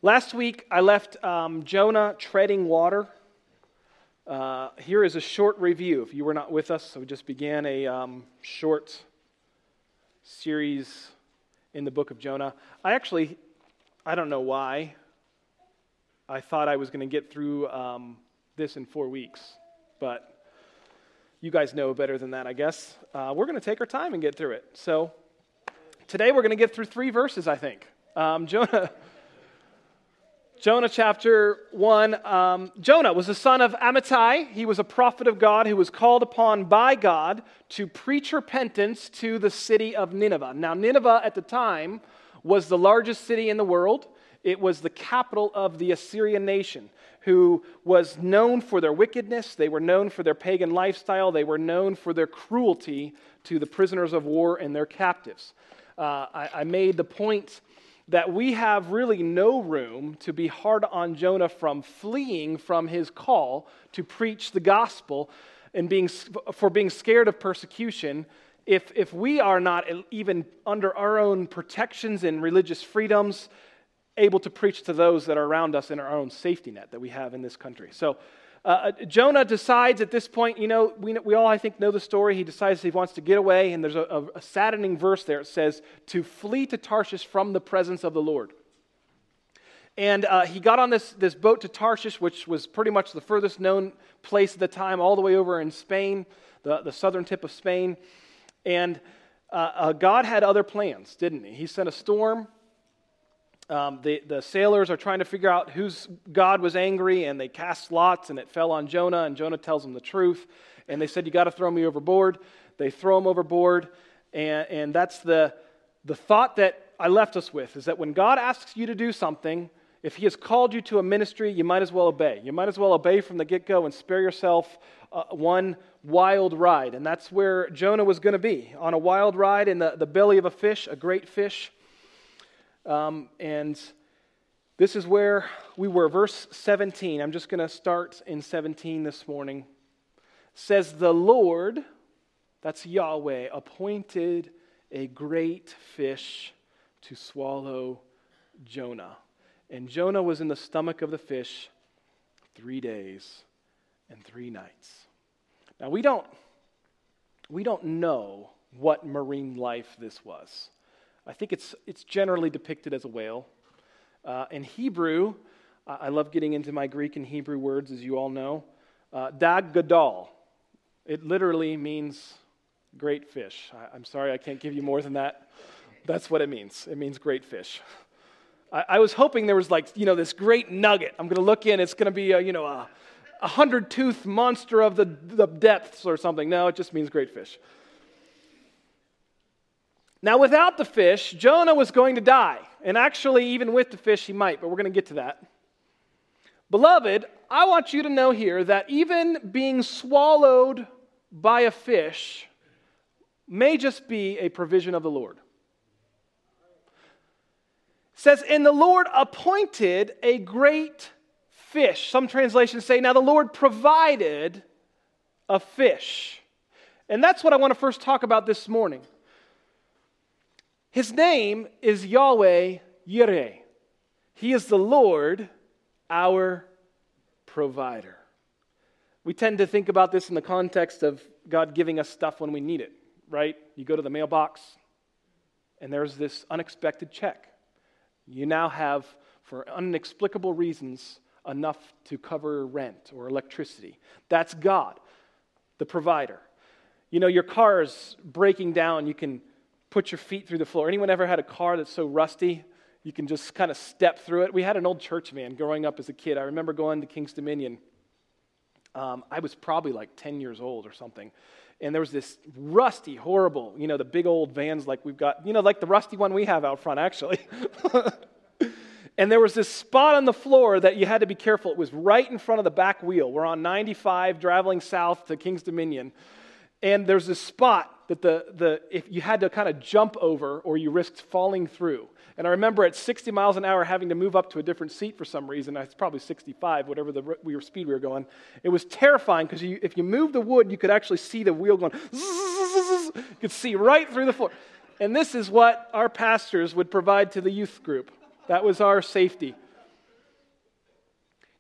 Last week, I left Jonah treading water. Here is a short review. If you were not with us, so we just began a short series in the book of Jonah. I don't know why. I thought I was going to get through this in 4 weeks, but you guys know better than that, I guess. We're going to take our time and get through it. So today we're going to get through 3 verses, I think. Jonah chapter 1. Jonah was the son of Amittai. He was a prophet of God who was called upon by God to preach repentance to the city of Nineveh. Now, Nineveh at the time was the largest city in the world. It was the capital of the Assyrian nation, who was known for their wickedness. They were known for their pagan lifestyle. They were known for their cruelty to the prisoners of war and their captives. I made the point that we have really no room to be hard on Jonah from fleeing from his call to preach the gospel and being scared of persecution if we are not even under our own protections and religious freedoms able to preach to those that are around us in our own safety net that we have in this country. So Jonah decides at this point, we all, I think, know the story. He decides he wants to get away, and there's a saddening verse there. It says, to flee to Tarshish from the presence of the Lord. And he got on this boat to Tarshish, which was pretty much the furthest known place at the time, all the way over in Spain, the southern tip of Spain. And God had other plans, didn't he? He sent a storm. The sailors are trying to figure out whose God was angry, and they cast lots, and it fell on Jonah, and Jonah tells them the truth. And they said, you got to throw me overboard. They throw him overboard, and that's the thought that I left us with, is that when God asks you to do something, if he has called you to a ministry, you might as well obey. You might as well obey from the get-go and spare yourself one wild ride. And that's where Jonah was going to be, on a wild ride in the belly of a fish, a great fish. And this is where we were, verse 17. I'm just going to start in 17 this morning. It says, the Lord, that's Yahweh, appointed a great fish to swallow Jonah. And Jonah was in the stomach of the fish 3 days and 3 nights. Now, we don't know what marine life this was. I think it's generally depicted as a whale. In Hebrew, I love getting into my Greek and Hebrew words, as you all know. Dag gadol. It literally means great fish. I'm sorry, I can't give you more than that. That's what it means. It means great fish. I was hoping there was this great nugget. I'm going to look in. It's going to be a 100-toothed monster of the depths or something. No, it just means great fish. Now, without the fish, Jonah was going to die. And actually, even with the fish, he might, but we're going to get to that. Beloved, I want you to know here that even being swallowed by a fish may just be a provision of the Lord. It says, and the Lord appointed a great fish. Some translations say, now the Lord provided a fish. And that's what I want to first talk about this morning. His name is Yahweh Yireh. He is the Lord, our provider. We tend to think about this in the context of God giving us stuff when we need it, right? You go to the mailbox, and there's this unexpected check. You now have, for inexplicable reasons, enough to cover rent or electricity. That's God, the provider. Your car is breaking down. You can put your feet through the floor. Anyone ever had a car that's so rusty you can just kind of step through it? We had an old church van growing up as a kid. I remember going to King's Dominion. I was probably 10 years old or something. And there was this rusty, horrible, the big old vans like we've got, like the rusty one we have out front, actually. And there was this spot on the floor that you had to be careful. It was right in front of the back wheel. We're on 95 traveling south to King's Dominion. And there's this spot that if you had to kind of jump over or you risked falling through. And I remember at 60 miles an hour having to move up to a different seat for some reason. It's probably 65, whatever speed we were going. It was terrifying because if you moved the wood, you could actually see the wheel going. You could see right through the floor. And this is what our pastors would provide to the youth group. That was our safety.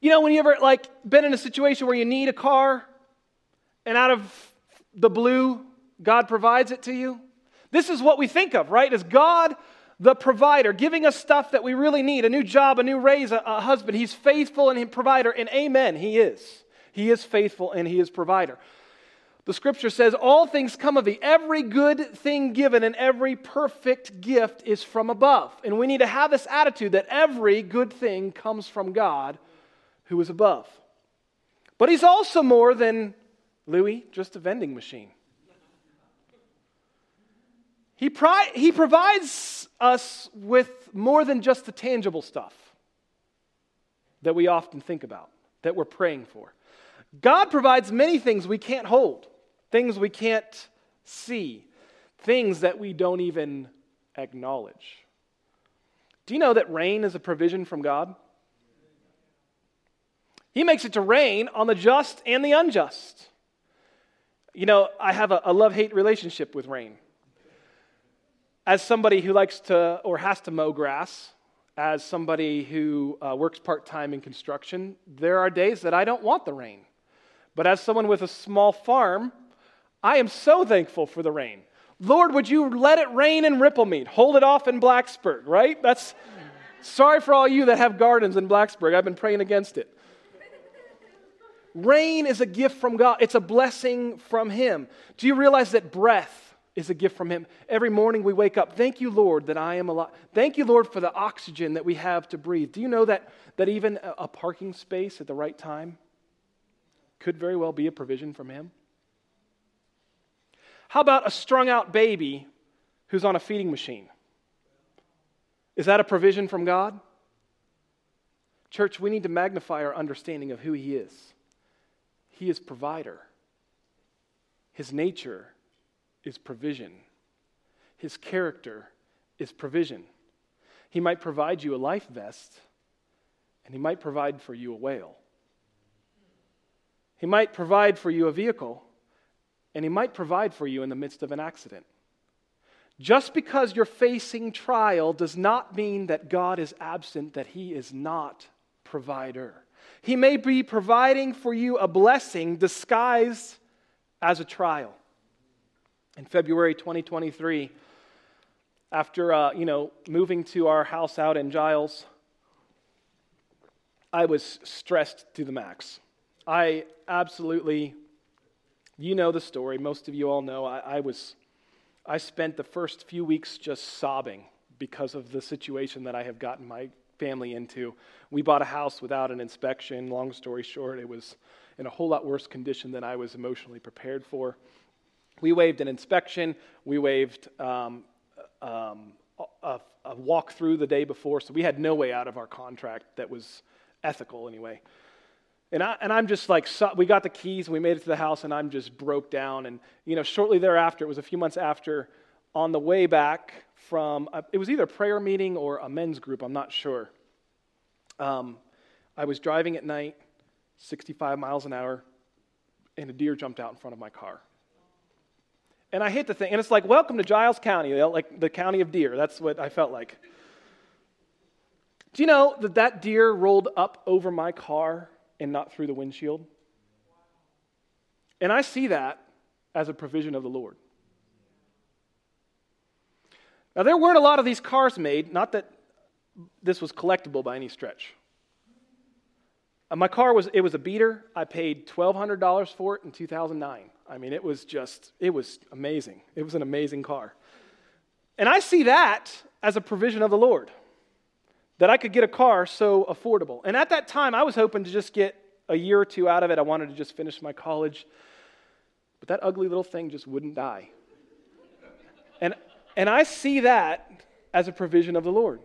You know, when you ever been in a situation where you need a car and out of the blue, God provides it to you? This is what we think of, right? As God, the provider, giving us stuff that we really need, a new job, a new raise, a husband. He's faithful and provider, and amen, He is. He is faithful and He is provider. The scripture says, all things come of Thee. Every good thing given and every perfect gift is from above. And we need to have this attitude that every good thing comes from God who is above. But He's also more than, Louis, just a vending machine. He provides us with more than just the tangible stuff that we often think about, that we're praying for. God provides many things we can't hold, things we can't see, things that we don't even acknowledge. Do you know that rain is a provision from God? He makes it to rain on the just and the unjust. You know, I have a love-hate relationship with rain. As somebody who likes to or has to mow grass, as somebody who works part-time in construction, there are days that I don't want the rain. But as someone with a small farm, I am so thankful for the rain. Lord, would you let it rain in Ripplemead? Hold it off in Blacksburg, right? Sorry for all you that have gardens in Blacksburg. I've been praying against it. Rain is a gift from God. It's a blessing from Him. Do you realize that breath is a gift from Him? Every morning we wake up, thank you, Lord, that I am alive. Thank you, Lord, for the oxygen that we have to breathe. Do you know that even a parking space at the right time could very well be a provision from Him? How about a strung-out baby who's on a feeding machine? Is that a provision from God? Church, we need to magnify our understanding of who He is. He is provider. His nature is provision. His character is provision. He might provide you a life vest, and He might provide for you a whale. He might provide for you a vehicle, and He might provide for you in the midst of an accident. Just because you're facing trial does not mean that God is absent, that He is not provider. He may be providing for you a blessing disguised as a trial. In February 2023, after moving to our house out in Giles, I was stressed to the max. I absolutely, you know the story. Most of you all know. I spent the first few weeks just sobbing because of the situation that I have gotten my family into. We bought a house without an inspection. Long story short, it was in a whole lot worse condition than I was emotionally prepared for. We waived an inspection. We waived a walkthrough the day before, so we had no way out of our contract that was ethical anyway. And I'm just like, we got the keys and we made it to the house, and I'm just broke down. And shortly thereafter, it was a few months after, on the way back from, it was either a prayer meeting or a men's group, I'm not sure. I was driving at night, 65 miles an hour, and a deer jumped out in front of my car. And I hit the thing, and it's like, welcome to Giles County, like the county of deer. That's what I felt like. Do you know that deer rolled up over my car and not through the windshield? And I see that as a provision of the Lord. Now, there weren't a lot of these cars made, not that this was collectible by any stretch. My car was a beater. I paid $1,200 for it in 2009. I mean, it was amazing. It was an amazing car. And I see that as a provision of the Lord, that I could get a car so affordable. And at that time, I was hoping to just get a year or two out of it. I wanted to just finish my college. But that ugly little thing just wouldn't die. And I see that as a provision of the Lord.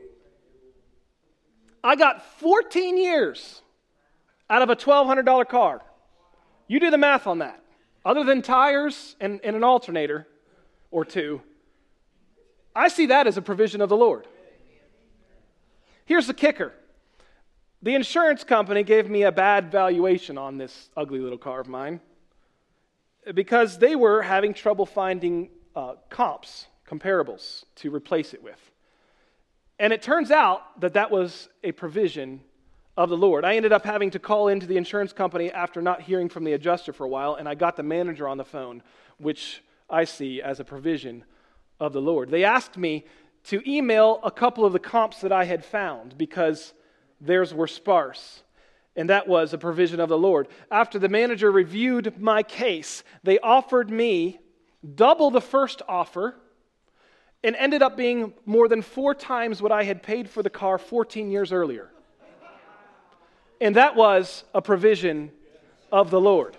I got 14 years out of a $1,200 car. You do the math on that. Other than tires and an alternator or two, I see that as a provision of the Lord. Here's the kicker. The insurance company gave me a bad valuation on this ugly little car of mine because they were having trouble finding comparables to replace it with. And it turns out that was a provision of the Lord. I ended up having to call into the insurance company after not hearing from the adjuster for a while, and I got the manager on the phone, which I see as a provision of the Lord. They asked me to email a couple of the comps that I had found because theirs were sparse. And that was a provision of the Lord. After the manager reviewed my case, they offered me double the first offer and ended up being more than 4 times what I had paid for the car 14 years earlier. And that was a provision of the Lord.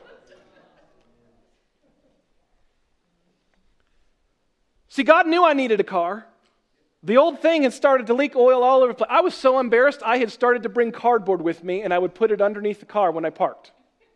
See, God knew I needed a car. The old thing had started to leak oil all over the place. I was so embarrassed, I had started to bring cardboard with me, and I would put it underneath the car when I parked.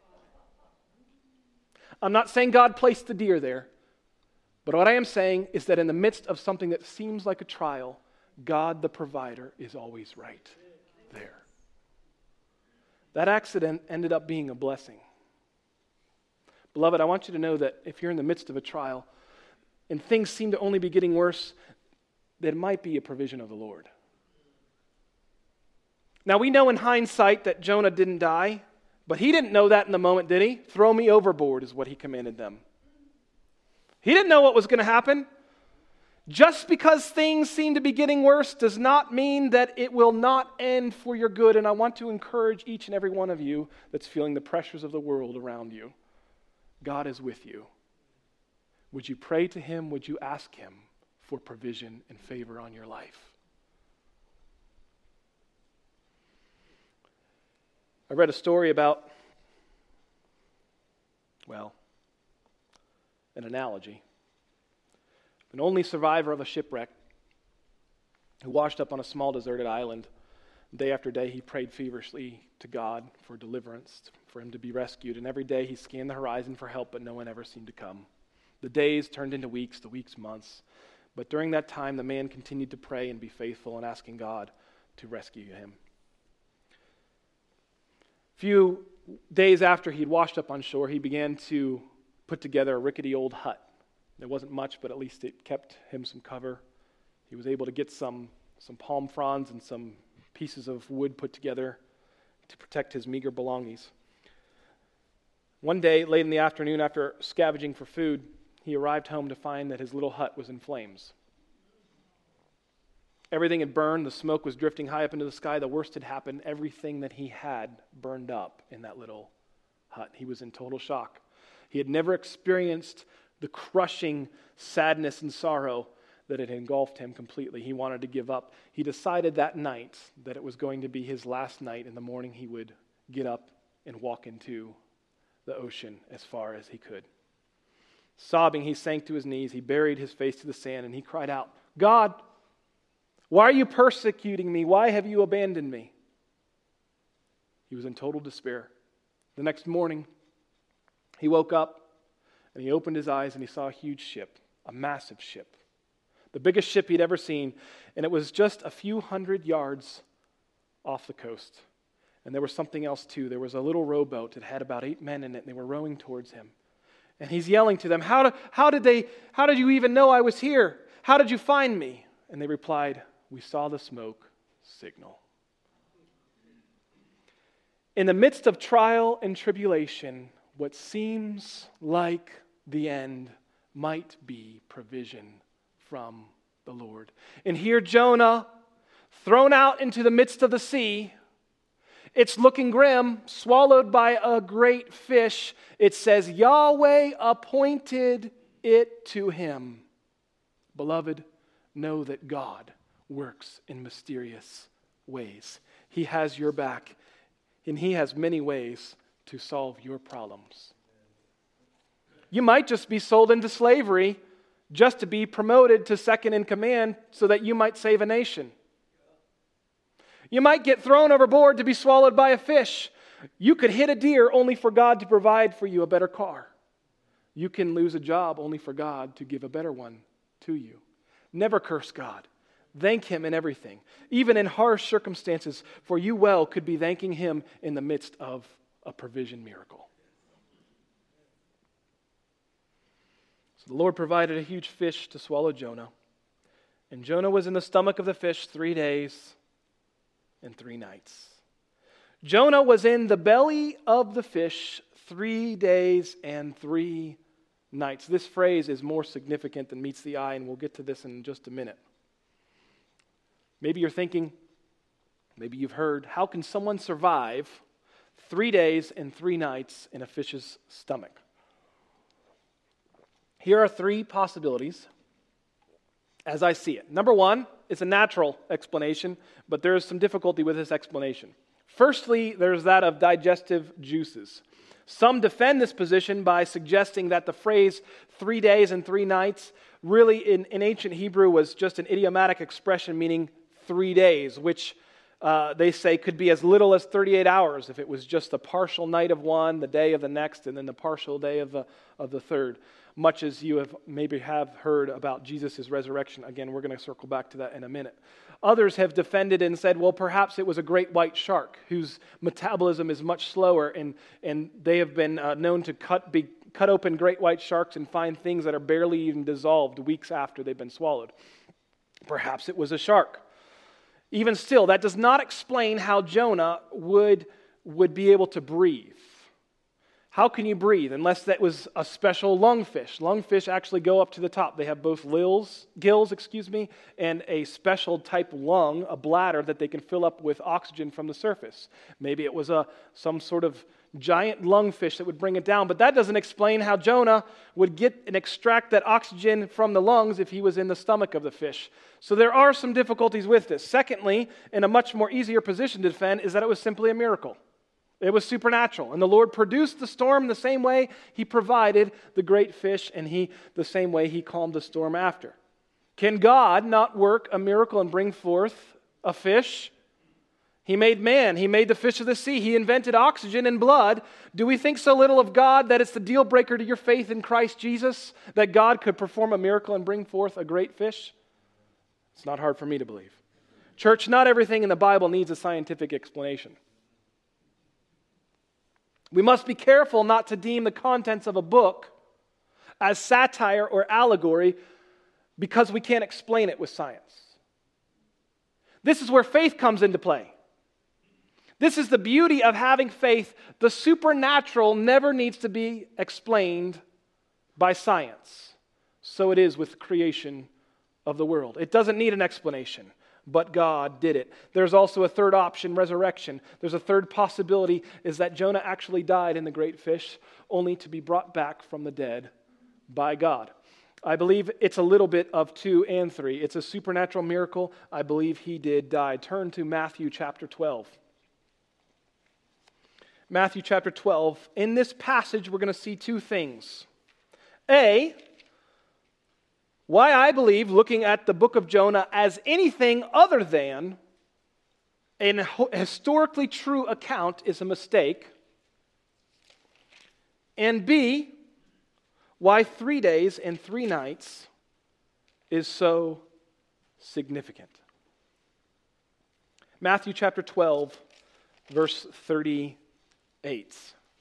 I'm not saying God placed the deer there, but what I am saying is that in the midst of something that seems like a trial, God the provider is always right there. That accident ended up being a blessing. Beloved, I want you to know that if you're in the midst of a trial and things seem to only be getting worse, that it might be a provision of the Lord. Now, we know in hindsight that Jonah didn't die, but he didn't know that in the moment, did he? Throw me overboard is what he commanded them. He didn't know what was going to happen. Just because things seem to be getting worse does not mean that it will not end for your good. And I want to encourage each and every one of you that's feeling the pressures of the world around you. God is with you. Would you pray to Him? Would you ask Him for provision and favor on your life? I read a story about, an analogy. An only survivor of a shipwreck who washed up on a small deserted island. Day after day, he prayed feverishly to God for deliverance, for him to be rescued. And every day he scanned the horizon for help, but no one ever seemed to come. The days turned into weeks, the weeks months. But during that time, the man continued to pray and be faithful and asking God to rescue him. A few days after he'd washed up on shore, he began to put together a rickety old hut. There wasn't much, but at least it kept him some cover. He was able to get some palm fronds and some pieces of wood put together to protect his meager belongings. One day, late in the afternoon, after scavenging for food, he arrived home to find that his little hut was in flames. Everything had burned. The smoke was drifting high up into the sky. The worst had happened. Everything that he had burned up in that little hut. He was in total shock. He had never experienced the crushing sadness and sorrow that had engulfed him completely. He wanted to give up. He decided that night that it was going to be his last night. In the morning, he would get up and walk into the ocean as far as he could. Sobbing, he sank to his knees. He buried his face to the sand, and he cried out, "God, why are you persecuting me? Why have you abandoned me?" He was in total despair. The next morning, he woke up, and he opened his eyes, and he saw a huge ship, a massive ship, the biggest ship he'd ever seen, and it was just a few hundred yards off the coast. And there was something else too. There was a little rowboat that had about 8 men in it, and they were rowing towards him. And he's yelling to them, how did you even know I was here? How did you find me?" And they replied, "We saw the smoke signal." In the midst of trial and tribulation, what seems like the end might be provision from the Lord. And here Jonah, thrown out into the midst of the sea, it's looking grim, swallowed by a great fish. It says, Yahweh appointed it to him. Beloved, know that God works in mysterious ways. He has your back, and He has many ways to solve your problems. You might just be sold into slavery just to be promoted to second in command so that you might save a nation. You might get thrown overboard to be swallowed by a fish. You could hit a deer only for God to provide for you a better car. You can lose a job only for God to give a better one to you. Never curse God. Thank Him in everything, even in harsh circumstances, for you well could be thanking Him in the midst of a provision miracle. So the Lord provided a huge fish to swallow Jonah. And Jonah was in the stomach of the fish 3 days and 3 nights. Jonah was in the belly of the fish 3 days and 3 nights. This phrase is more significant than meets the eye, and we'll get to this in just a minute. Maybe you're thinking, maybe you've heard, how can someone survive 3 days and 3 nights in a fish's stomach? Here are 3 possibilities as I see it. Number 1, it's a natural explanation, but there is some difficulty with this explanation. Firstly, there's that of digestive juices. Some defend this position by suggesting that the phrase 3 days and 3 nights really in ancient Hebrew was just an idiomatic expression meaning 3 days, which they say could be as little as 38 hours if it was just a partial night of one, the day of the next, and then the partial day of the third. Much as you have heard about Jesus' resurrection. Again, we're going to circle back to that in a minute. Others have defended and said, well, perhaps it was a great white shark whose metabolism is much slower, and they have been known to cut open great white sharks and find things that are barely even dissolved weeks after they've been swallowed. Perhaps it was a shark. Even still, that does not explain how Jonah would be able to breathe. How can you breathe unless that was a special lungfish? Lungfish actually go up to the top. They have both gills, and a special type lung, a bladder that they can fill up with oxygen from the surface. Maybe it was some sort of giant lungfish that would bring it down, but that doesn't explain how Jonah would get and extract that oxygen from the lungs if he was in the stomach of the fish. So there are some difficulties with this. Secondly, in a much more easier position to defend, is that it was simply a miracle. It was supernatural, and the Lord produced the storm the same way He provided the great fish, and the same way He calmed the storm after. Can God not work a miracle and bring forth a fish? He made man. He made the fish of the sea. He invented oxygen and blood. Do we think so little of God that it's the deal breaker to your faith in Christ Jesus that God could perform a miracle and bring forth a great fish? It's not hard for me to believe. Church, not everything in the Bible needs a scientific explanation. We must be careful not to deem the contents of a book as satire or allegory because we can't explain it with science. This is where faith comes into play. This is the beauty of having faith. The supernatural never needs to be explained by science. So it is with creation of the world. It doesn't need an explanation. But God did it. There's also a third option, resurrection. There's a third possibility, is that Jonah actually died in the great fish, only to be brought back from the dead by God. I believe it's a little bit of 2 and 3. It's a supernatural miracle. I believe he did die. Turn to Matthew chapter 12. Matthew chapter 12. In this passage, we're going to see 2 things. Why I believe looking at the book of Jonah as anything other than an historically true account is a mistake. And B, why 3 days and 3 nights is so significant. Matthew chapter 12, verse 38.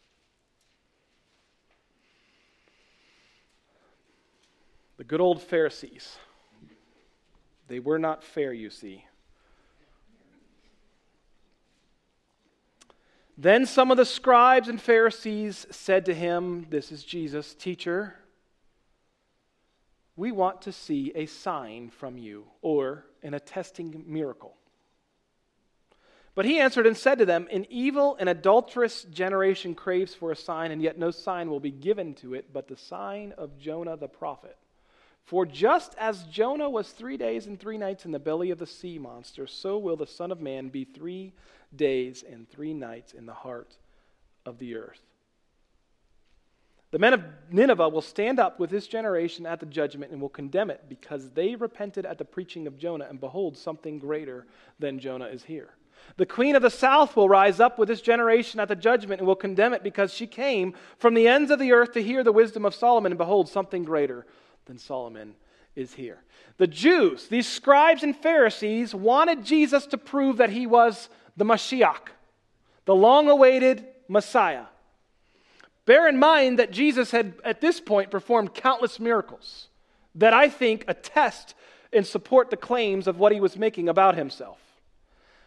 The good old Pharisees. They were not fair, you see. Then some of the scribes and Pharisees said to him, this is Jesus, "Teacher, we want to see a sign from you, or an attesting miracle." But he answered and said to them, "An evil and adulterous generation craves for a sign, and yet no sign will be given to it but the sign of Jonah the prophet. For just as Jonah was 3 days and 3 nights in the belly of the sea monster, so will the Son of Man be 3 days and 3 nights in the heart of the earth. The men of Nineveh will stand up with this generation at the judgment and will condemn it, because they repented at the preaching of Jonah, and behold, something greater than Jonah is here. The queen of the south will rise up with this generation at the judgment and will condemn it, because she came from the ends of the earth to hear the wisdom of Solomon, and behold, something greater than Solomon is here." The Jews, these scribes and Pharisees, wanted Jesus to prove that he was the Mashiach, the long-awaited Messiah. Bear in mind that Jesus had, at this point, performed countless miracles that I think attest and support the claims of what he was making about himself.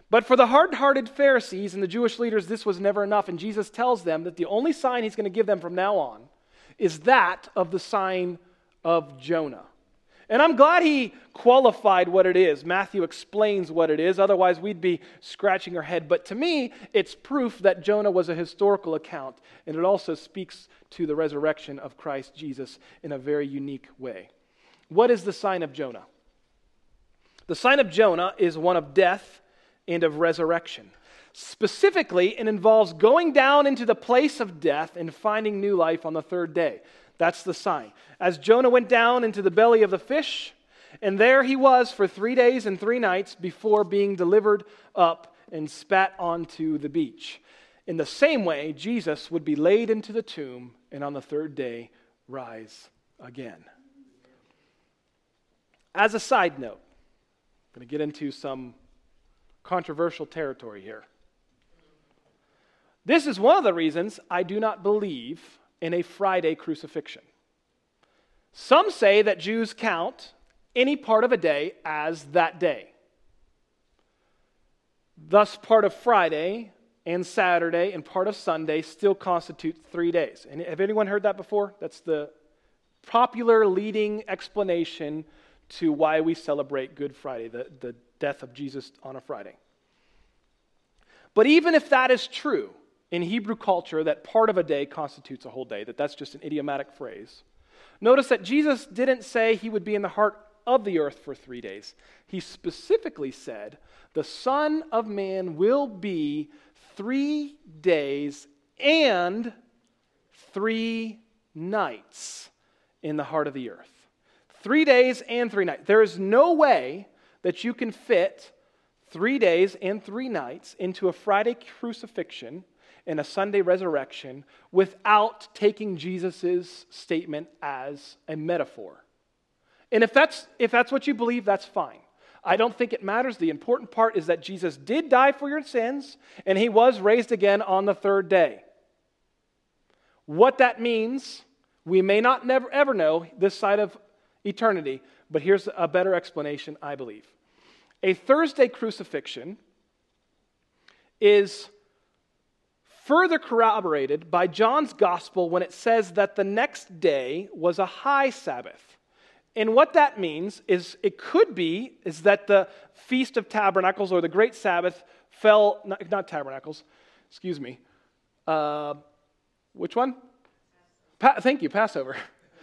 But for the hard-hearted Pharisees and the Jewish leaders, this was never enough, and Jesus tells them that the only sign he's going to give them from now on is that of the sign of Jonah. And I'm glad he qualified what it is. Matthew explains what it is, otherwise we'd be scratching our head. But to me, it's proof that Jonah was a historical account, and it also speaks to the resurrection of Christ Jesus in a very unique way. What is the sign of Jonah? The sign of Jonah is one of death and of resurrection. Specifically, it involves going down into the place of death and finding new life on the third day. That's the sign. As Jonah went down into the belly of the fish, and there he was for 3 days and 3 nights before being delivered up and spat onto the beach. In the same way, Jesus would be laid into the tomb and on the third day rise again. As a side note, I'm going to get into some controversial territory here. This is one of the reasons I do not believe in a Friday crucifixion. Some say that Jews count any part of a day as that day. Thus, part of Friday and Saturday and part of Sunday still constitute 3 days. And have anyone heard that before? That's the popular leading explanation to why we celebrate Good Friday, the death of Jesus on a Friday. But even if that is true, in Hebrew culture, that part of a day constitutes a whole day, that's just an idiomatic phrase. Notice that Jesus didn't say he would be in the heart of the earth for 3 days. He specifically said, the Son of Man will be 3 days and 3 nights in the heart of the earth. 3 days and 3 nights. There is no way that you can fit 3 days and 3 nights into a Friday crucifixion and a Sunday resurrection without taking Jesus' statement as a metaphor. And if that's what you believe, that's fine. I don't think it matters. The important part is that Jesus did die for your sins, and he was raised again on the third day. What that means, we may not never ever know this side of eternity, but here's a better explanation, I believe. A Thursday crucifixion is further corroborated by John's gospel when it says that the next day was a high Sabbath. And what that means is is that the Feast of Tabernacles or the Great Sabbath fell, not Tabernacles, excuse me. Which one? Thank you, Passover.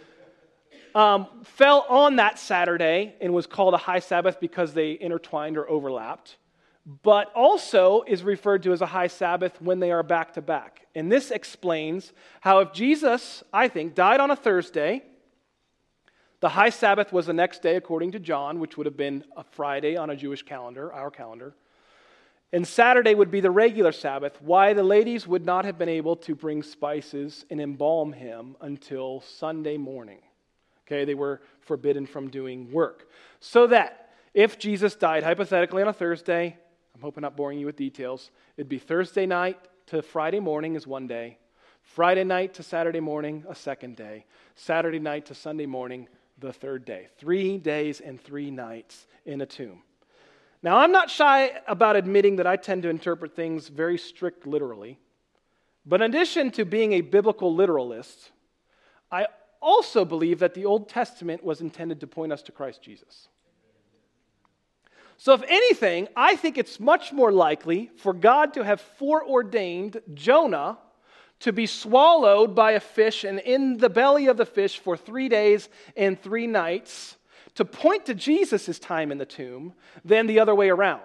Fell on that Saturday and was called a high Sabbath because they intertwined or overlapped, but also is referred to as a high Sabbath when they are back to back. And this explains how if Jesus, I think, died on a Thursday, the high Sabbath was the next day according to John, which would have been a Friday on a Jewish calendar, our calendar, and Saturday would be the regular Sabbath, why the ladies would not have been able to bring spices and embalm him until Sunday morning. Okay, they were forbidden from doing work. So that if Jesus died hypothetically on a Thursday, I'm hoping not boring you with details, it'd be Thursday night to Friday morning is 1 day, Friday night to Saturday morning, a second day, Saturday night to Sunday morning, the third day. 3 days and 3 nights in a tomb. Now, I'm not shy about admitting that I tend to interpret things very strict literally, but in addition to being a biblical literalist, I also believe that the Old Testament was intended to point us to Christ Jesus. So if anything, I think it's much more likely for God to have foreordained Jonah to be swallowed by a fish and in the belly of the fish for 3 days and 3 nights to point to Jesus' time in the tomb than the other way around.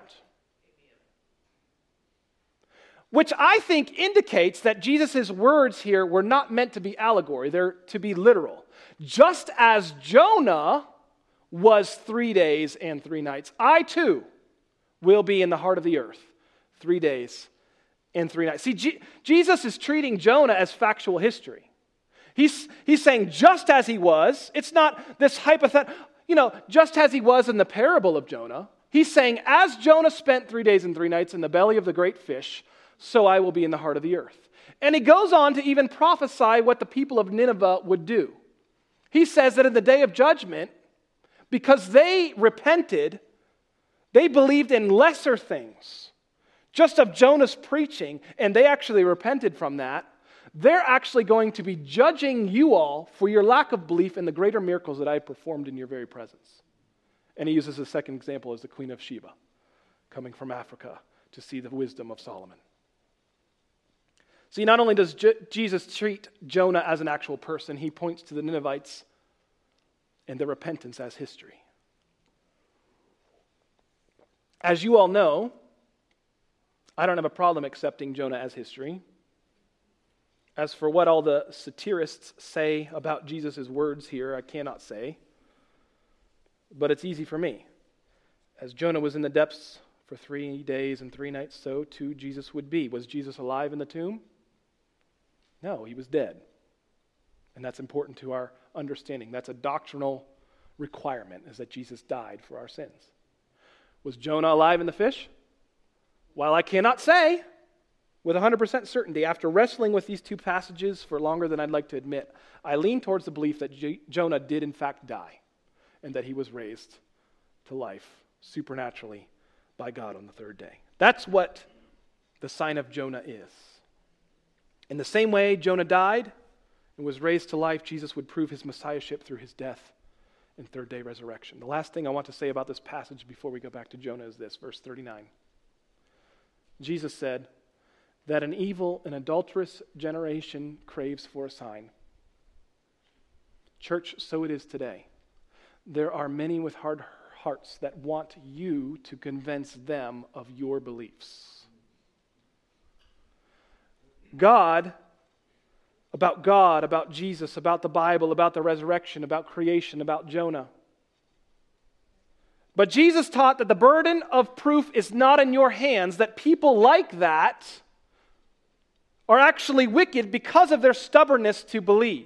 Which I think indicates that Jesus' words here were not meant to be allegory, they're to be literal. Just as Jonah was 3 days and 3 nights, I too will be in the heart of the earth 3 days and 3 nights. See, Jesus is treating Jonah as factual history. He's saying just as he was, it's not this hypothetical, just as he was in the parable of Jonah. He's saying as Jonah spent 3 days and 3 nights in the belly of the great fish, so I will be in the heart of the earth. And he goes on to even prophesy what the people of Nineveh would do. He says that in the day of judgment, because they repented, they believed in lesser things, just of Jonah's preaching, and they actually repented from that, they're actually going to be judging you all for your lack of belief in the greater miracles that I performed in your very presence. And he uses a second example as the Queen of Sheba, coming from Africa to see the wisdom of Solomon. See, not only does Jesus treat Jonah as an actual person, he points to the Ninevites and their repentance as history. As you all know, I don't have a problem accepting Jonah as history. As for what all the satirists say about Jesus' words here, I cannot say. But it's easy for me. As Jonah was in the depths for 3 days and 3 nights, so too Jesus would be. Was Jesus alive in the tomb? No, he was dead. And that's important to our understanding. That's a doctrinal requirement, is that Jesus died for our sins. Was Jonah alive in the fish? While I cannot say with 100% certainty, after wrestling with these two passages for longer than I'd like to admit, I lean towards the belief that Jonah did in fact die and that he was raised to life supernaturally by God on the third day. That's what the sign of Jonah is. In the same way Jonah died and was raised to life, Jesus would prove his messiahship through his death and third-day resurrection. The last thing I want to say about this passage before we go back to Jonah is this, verse 39. Jesus said that an evil and adulterous generation craves for a sign. Church, so it is today. There are many with hard hearts that want you to convince them of your beliefs. God, about Jesus, about the Bible, about the resurrection, about creation, about Jonah. But Jesus taught that the burden of proof is not in your hands, that people like that are actually wicked because of their stubbornness to believe.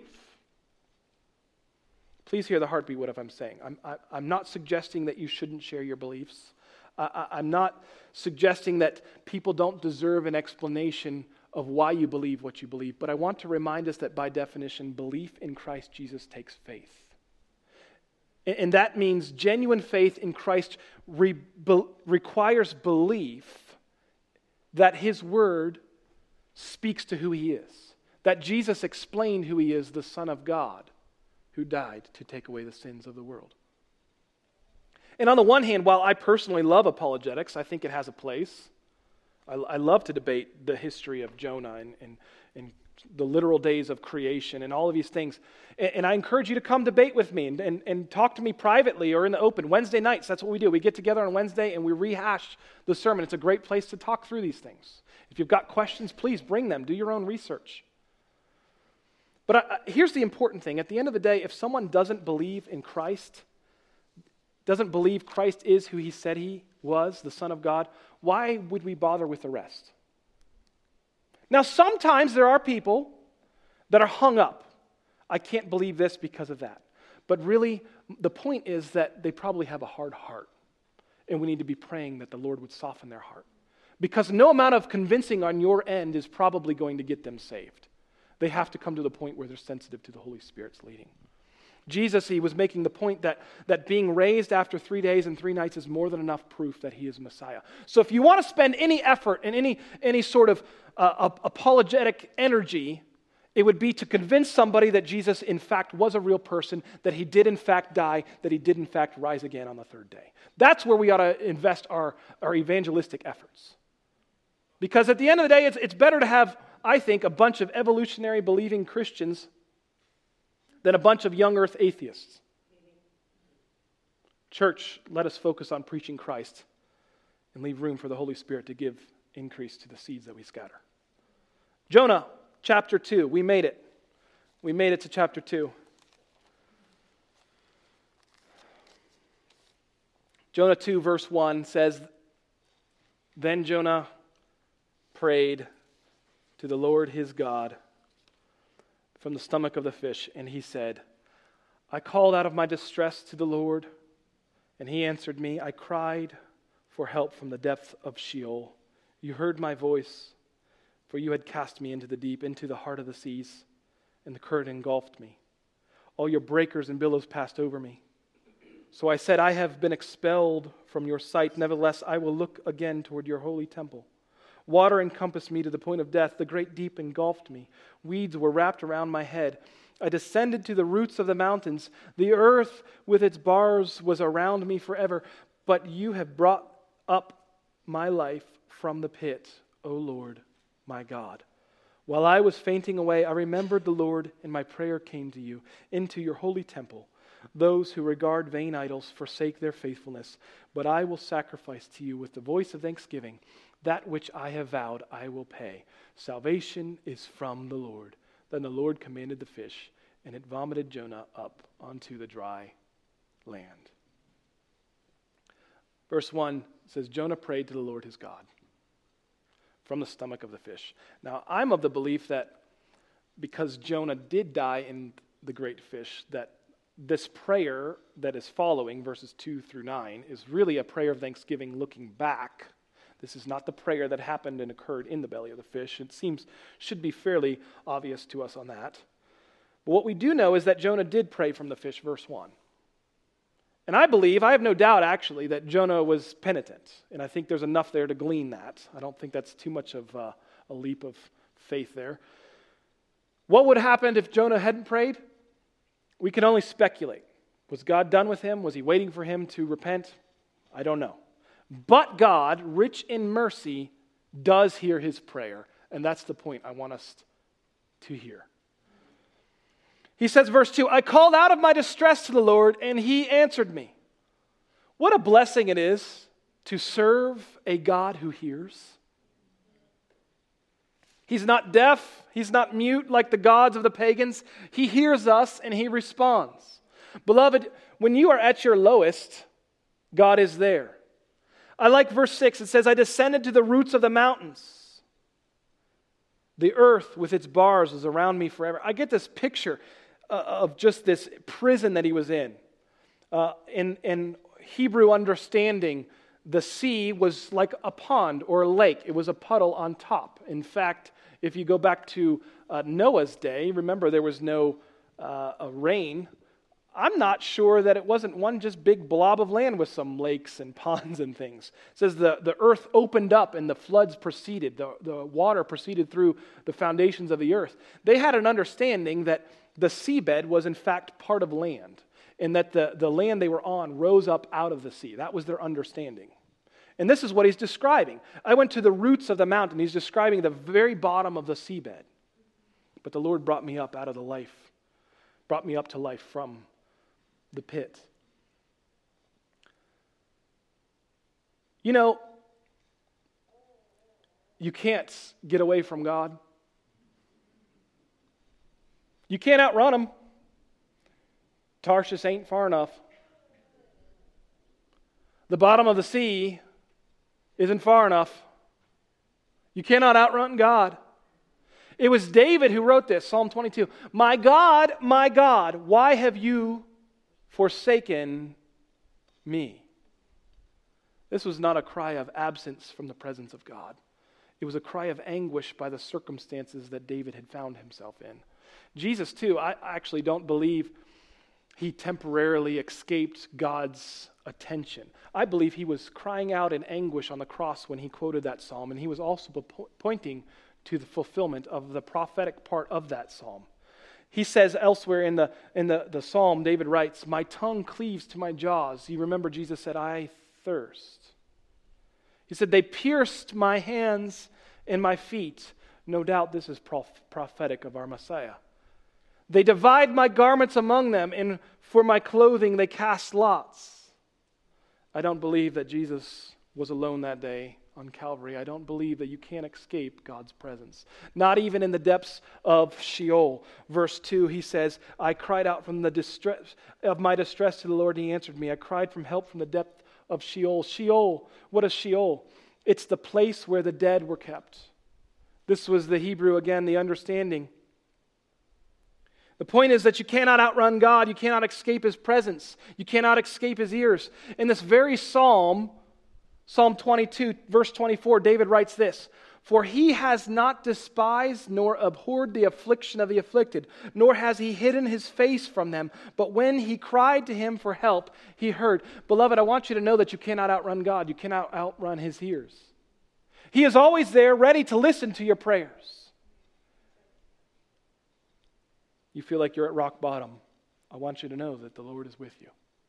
Please hear the heartbeat what I'm saying. I'm not suggesting that you shouldn't share your beliefs. I'm not suggesting that people don't deserve an explanation of why you believe what you believe, but I want to remind us that by definition, belief in Christ Jesus takes faith. And that means genuine faith in Christ requires belief that his word speaks to who he is, that Jesus explained who he is, the Son of God, who died to take away the sins of the world. And on the one hand, while I personally love apologetics, I think it has a place. I love to debate the history of Jonah and the literal days of creation and all of these things. And I encourage you to come debate with me and talk to me privately or in the open. Wednesday nights, that's what we do. We get together on Wednesday and we rehash the sermon. It's a great place to talk through these things. If you've got questions, please bring them. Do your own research. But here's the important thing. At the end of the day, if someone doesn't believe in Christ, doesn't believe Christ is who he said he was, the Son of God, why would we bother with the rest? Now, sometimes there are people that are hung up. I can't believe this because of that. But really, the point is that they probably have a hard heart. And we need to be praying that the Lord would soften their heart. Because no amount of convincing on your end is probably going to get them saved. They have to come to the point where they're sensitive to the Holy Spirit's leading. Jesus, he was making the point that being raised after 3 days and 3 nights is more than enough proof that he is Messiah. So if you want to spend any effort and any sort of apologetic energy, it would be to convince somebody that Jesus in fact was a real person, that he did in fact die, that he did in fact rise again on the third day. That's where we ought to invest our evangelistic efforts. Because at the end of the day, it's better to have, I think, a bunch of evolutionary believing Christians than a bunch of young earth atheists. Church, let us focus on preaching Christ and leave room for the Holy Spirit to give increase to the seeds that we scatter. Jonah, chapter 2. We made it. We made it to chapter 2. Jonah 2, verse 1 says, Then Jonah prayed to the Lord his God from the stomach of the fish, and he said, I called out of my distress to the Lord, and he answered me. I cried for help from the depth of Sheol. You heard my voice, for you had cast me into the deep, into the heart of the seas, and the current engulfed me. All your breakers and billows passed over me. So I said, I have been expelled from your sight. Nevertheless, I will look again toward your holy temple. Water encompassed me to the point of death. The great deep engulfed me. Weeds were wrapped around my head. I descended to the roots of the mountains. The earth with its bars was around me forever. But you have brought up my life from the pit, O Lord, my God. While I was fainting away, I remembered the Lord, and my prayer came to you, into your holy temple. Those who regard vain idols forsake their faithfulness, but I will sacrifice to you with the voice of thanksgiving. That which I have vowed I will pay. Salvation is from the Lord. Then the Lord commanded the fish, and it vomited Jonah up onto the dry land. Verse 1 says, Jonah prayed to the Lord his God from the stomach of the fish. Now, I'm of the belief that because Jonah did die in the great fish, that this prayer that is following, verses 2 through 9, is really a prayer of thanksgiving looking back. This is not the prayer that happened and occurred in the belly of the fish. It should be fairly obvious to us on that. But what we do know is that Jonah did pray from the fish, verse 1. And I have no doubt actually, that Jonah was penitent. And I think there's enough there to glean that. I don't think that's too much of a leap of faith there. What would have happened if Jonah hadn't prayed? We can only speculate. Was God done with him? Was he waiting for him to repent? I don't know. But God, rich in mercy, does hear his prayer. And that's the point I want us to hear. He says, verse 2, I called out of my distress to the Lord, and he answered me. What a blessing it is to serve a God who hears. He's not deaf. He's not mute like the gods of the pagans. He hears us and he responds. Beloved, when you are at your lowest, God is there. I like verse 6. It says, I descended to the roots of the mountains. The earth with its bars was around me forever. I get this picture of just this prison that he was in. In Hebrew understanding, the sea was like a pond or a lake. It was a puddle on top. In fact, if you go back to Noah's day, remember there was no rain. I'm not sure that it wasn't one just big blob of land with some lakes and ponds and things. It says the earth opened up and the floods proceeded. The water proceeded through the foundations of the earth. They had an understanding that the seabed was in fact part of land, and that the land they were on rose up out of the sea. That was their understanding. And this is what he's describing. I went to the roots of the mountain. He's describing the very bottom of the seabed. But the Lord brought me up out of the life, brought me up to life from the pit. You know, you can't get away from God. You can't outrun him. Tarshish ain't far enough. The bottom of the sea isn't far enough. You cannot outrun God. It was David who wrote this, Psalm 22. My God, why have you forsaken me? This was not a cry of absence from the presence of God. It was a cry of anguish by the circumstances that David had found himself in. Jesus, too, I actually don't believe he temporarily escaped God's attention. I believe he was crying out in anguish on the cross when he quoted that psalm, and he was also pointing to the fulfillment of the prophetic part of that psalm. He says elsewhere in the psalm, David writes, my tongue cleaves to my jaws. You remember Jesus said, I thirst. He said, they pierced my hands and my feet. No doubt this is prophetic of our Messiah. They divide my garments among them, and for my clothing they cast lots. I don't believe that Jesus was alone that day on Calvary. I don't believe that you can't escape God's presence. Not even in the depths of Sheol. Verse 2, he says, I cried out from the distress of my distress to the Lord, and he answered me. I cried for help from the depth of Sheol. Sheol, what is Sheol? It's the place where the dead were kept. This was the Hebrew, again, the understanding. The point is that you cannot outrun God. You cannot escape his presence. You cannot escape his ears. In this very psalm, Psalm 22, verse 24, David writes this, for he has not despised nor abhorred the affliction of the afflicted, nor has he hidden his face from them. But when he cried to him for help, he heard. Beloved, I want you to know that you cannot outrun God. You cannot outrun his ears. He is always there, ready to listen to your prayers. You feel like you're at rock bottom. I want you to know that the Lord is with you.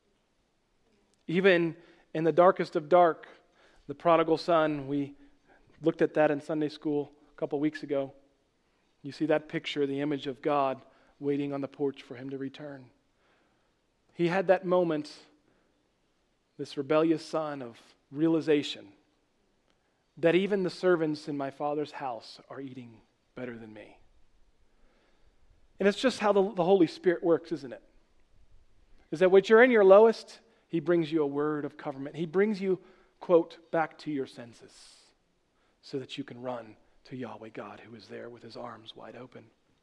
Even in the darkest of dark, the prodigal son, we looked at that in Sunday school a couple weeks ago. You see that picture, the image of God waiting on the porch for him to return. He had that moment, this rebellious son, of realization that even the servants in my Father's house are eating better than me. And it's just how the Holy Spirit works, isn't it? Is that when you're in your lowest, He brings you a word of comfort. He brings you, quote, back to your senses so that you can run to Yahweh God, who is there with His arms wide open.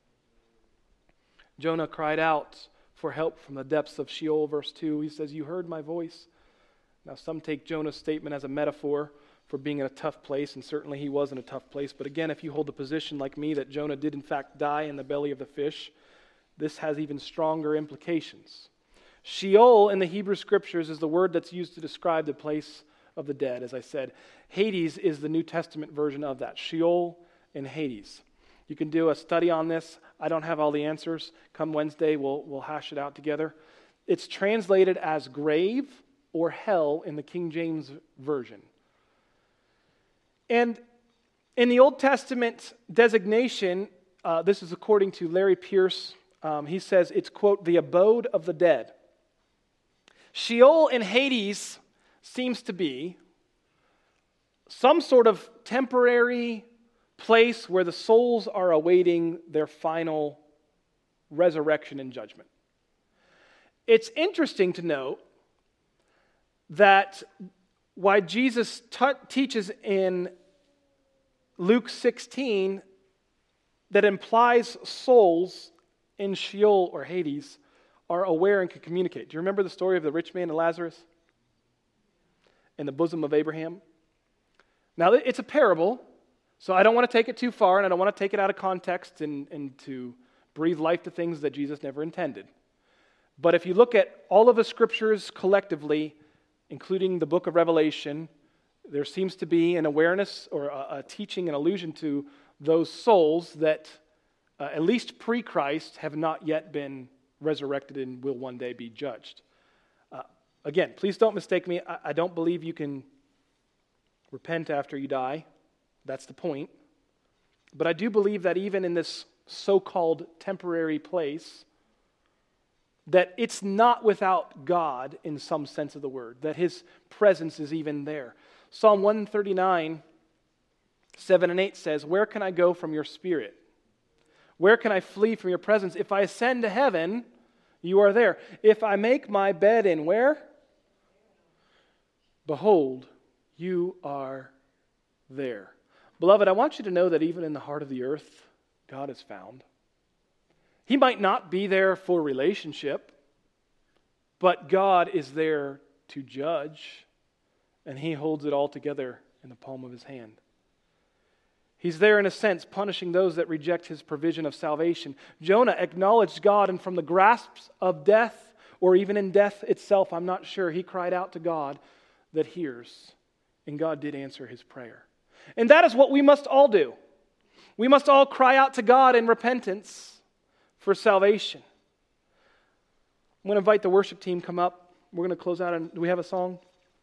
Jonah cried out for help from the depths of Sheol, verse 2. He says, "You heard my voice." Now, some take Jonah's statement as a metaphor for being in a tough place, and certainly he was in a tough place. But again, if you hold the position like me that Jonah did in fact die in the belly of the fish, this has even stronger implications. Sheol in the Hebrew Scriptures is the word that's used to describe the place of the dead, as I said. Hades is the New Testament version of that. Sheol and Hades. You can do a study on this. I don't have all the answers. Come Wednesday, we'll hash it out together. It's translated as grave or hell in the King James Version. And in the Old Testament designation, this is according to Larry Pierce, he says it's, quote, the abode of the dead. Sheol and Hades seems to be some sort of temporary place where the souls are awaiting their final resurrection and judgment. It's interesting to note that why Jesus teaches in Luke 16 that implies souls in Sheol or Hades are aware and can communicate. Do you remember the story of the rich man and Lazarus in the bosom of Abraham? Now, it's a parable, so I don't want to take it too far, and I don't want to take it out of context and to breathe life to things that Jesus never intended. But if you look at all of the Scriptures collectively, including the book of Revelation, there seems to be an awareness or a teaching, an allusion to those souls that, at least pre-Christ, have not yet been resurrected and will one day be judged. Again, please don't mistake me. I don't believe you can repent after you die. That's the point. But I do believe that even in this so-called temporary place, that it's not without God in some sense of the word, that His presence is even there. Psalm 139, 7 and 8 says, "Where can I go from your spirit? Where can I flee from your presence? If I ascend to heaven, you are there. If I make my bed in where? Behold, you are there." Beloved, I want you to know that even in the heart of the earth, God is found. He might not be there for relationship, but God is there to judge, and He holds it all together in the palm of His hand. He's there, in a sense, punishing those that reject His provision of salvation. Jonah acknowledged God, and from the grasps of death, or even in death itself, I'm not sure, he cried out to God that hears, and God did answer his prayer. And that is what we must all do. We must all cry out to God in repentance for salvation. I'm going to invite the worship team come up. We're going to close out. Do we have a song?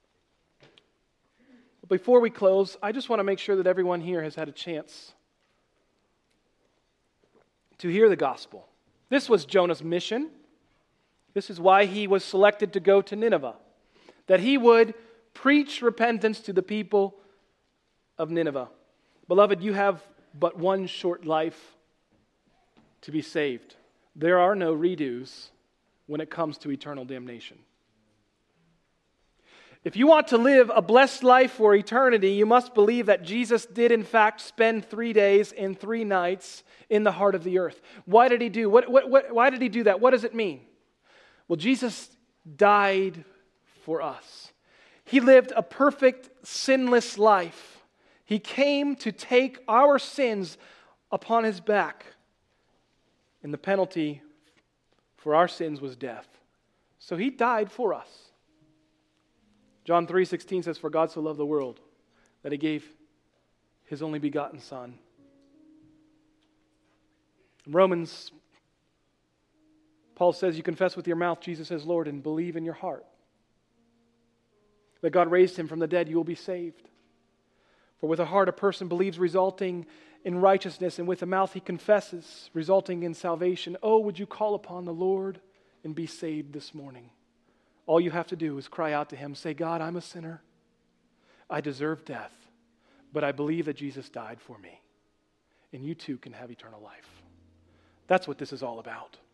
But before we close, I just want to make sure that everyone here has had a chance to hear the gospel. This was Jonah's mission. This is why he was selected to go to Nineveh, that he would preach repentance to the people of Nineveh. Beloved, you have but one short life to be saved. There are no redos when it comes to eternal damnation. If you want to live a blessed life for eternity, you must believe that Jesus did in fact spend 3 days and 3 nights in the heart of the earth. Why did he do? Why did he do that? What does it mean? Well, Jesus died for us. He lived a perfect, sinless life. He came to take our sins upon his back. And the penalty for our sins was death. So he died for us. John 3:16 says, "For God so loved the world that he gave his only begotten Son. In Romans, Paul says you confess with your mouth Jesus as Lord and believe in your heart that God raised him from the dead, you will be saved. For with the heart a person believes, resulting in righteousness, and with the mouth he confesses, resulting in salvation. Oh, would you call upon the Lord and be saved this morning? All you have to do is cry out to him, say, God, I'm a sinner. I deserve death, but I believe that Jesus died for me, and you too can have eternal life. That's what this is all about.